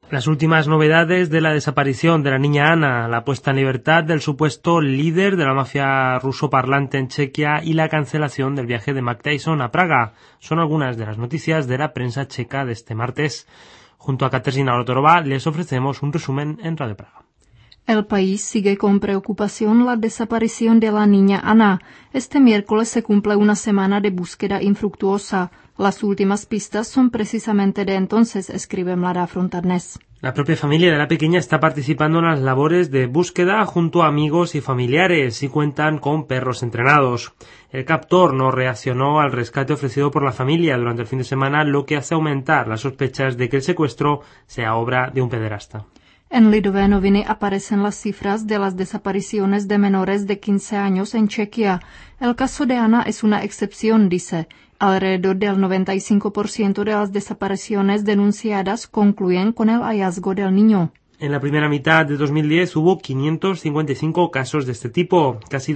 Las últimas novedades de la desaparición de la niña Ana, la puesta en libertad del supuesto líder de la mafia ruso-parlante en Chequia y la cancelación del viaje de Mike Tyson a Praga son algunas de las noticias de la prensa checa de este martes. Junto a Kateřina Lotorová les ofrecemos un resumen en Radio Praga. El país sigue con preocupación la desaparición de la niña Ana. Este miércoles se cumple una semana de búsqueda infructuosa. Las últimas pistas son precisamente de entonces, escribe Mladá fronta dnes. La propia familia de la pequeña está participando en las labores de búsqueda junto a amigos y familiares y cuentan con perros entrenados. El captor no reaccionó al rescate ofrecido por la familia durante el fin de semana, lo que hace aumentar las sospechas de que el secuestro sea obra de un pederasta. En Lidové noviny aparecen las cifras de las desapariciones de menores de 15 años en Chequia. El caso de Ana es una excepción, dice. Alrededor del 95% de las desapariciones denunciadas concluyen con el hallazgo del niño. En la primera mitad de 2010 hubo 555 casos de este tipo, casi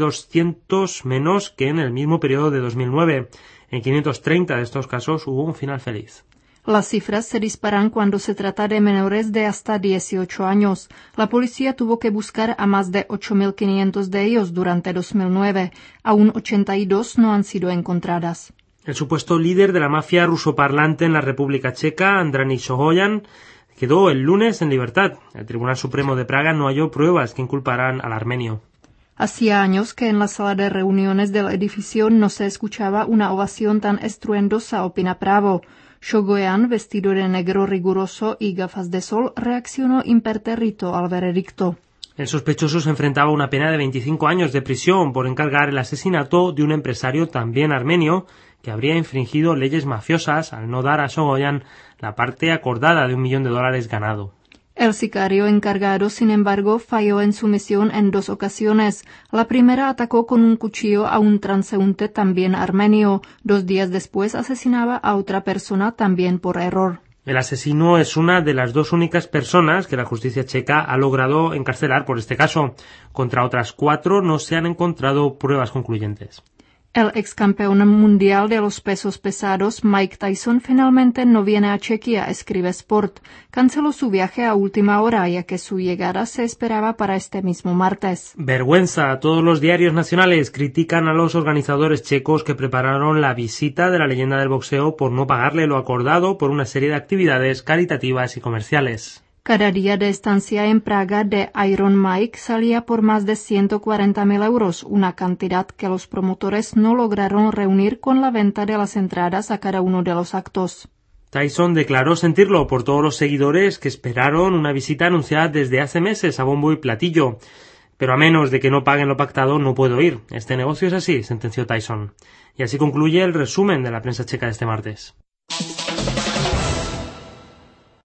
200 menos que en el mismo periodo de 2009. En 530 de estos casos hubo un final feliz. Las cifras se disparan cuando se trata de menores de hasta 18 años. La policía tuvo que buscar a más de 8.500 de ellos durante 2009. Aún 82 no han sido encontradas. El supuesto líder de la mafia rusoparlante en la República Checa, Andrani Sogoyan, quedó el lunes en libertad. El Tribunal Supremo de Praga no halló pruebas que inculparan al armenio. Hacía años que en la sala de reuniones del edificio no se escuchaba una ovación tan estruendosa, opina Právo. Sogoyan, vestido de negro riguroso y gafas de sol, reaccionó impertérrito al veredicto. El sospechoso se enfrentaba a una pena de 25 años de prisión por encargar el asesinato de un empresario también armenio que habría infringido leyes mafiosas al no dar a Sogoyan la parte acordada de $1 millón ganado. El sicario encargado, sin embargo, falló en su misión en 2 ocasiones. La primera atacó con un cuchillo a un transeúnte también armenio. 2 días después asesinaba a otra persona también por error. El asesino es una de las 2 únicas personas que la justicia checa ha logrado encarcelar por este caso. Contra otras 4 no se han encontrado pruebas concluyentes. El ex campeón mundial de los pesos pesados, Mike Tyson, finalmente no viene a Chequia, escribe Sport. Canceló su viaje a última hora, ya que su llegada se esperaba para este mismo martes. Vergüenza. Todos los diarios nacionales critican a los organizadores checos que prepararon la visita de la leyenda del boxeo por no pagarle lo acordado por una serie de actividades caritativas y comerciales. Cada día de estancia en Praga de Iron Mike salía por más de 140.000 euros, una cantidad que los promotores no lograron reunir con la venta de las entradas a cada uno de los actos. Tyson declaró sentirlo por todos los seguidores que esperaron una visita anunciada desde hace meses a bombo y platillo. Pero a menos de que no paguen lo pactado, no puedo ir. Este negocio es así, sentenció Tyson. Y así concluye el resumen de la prensa checa de este martes.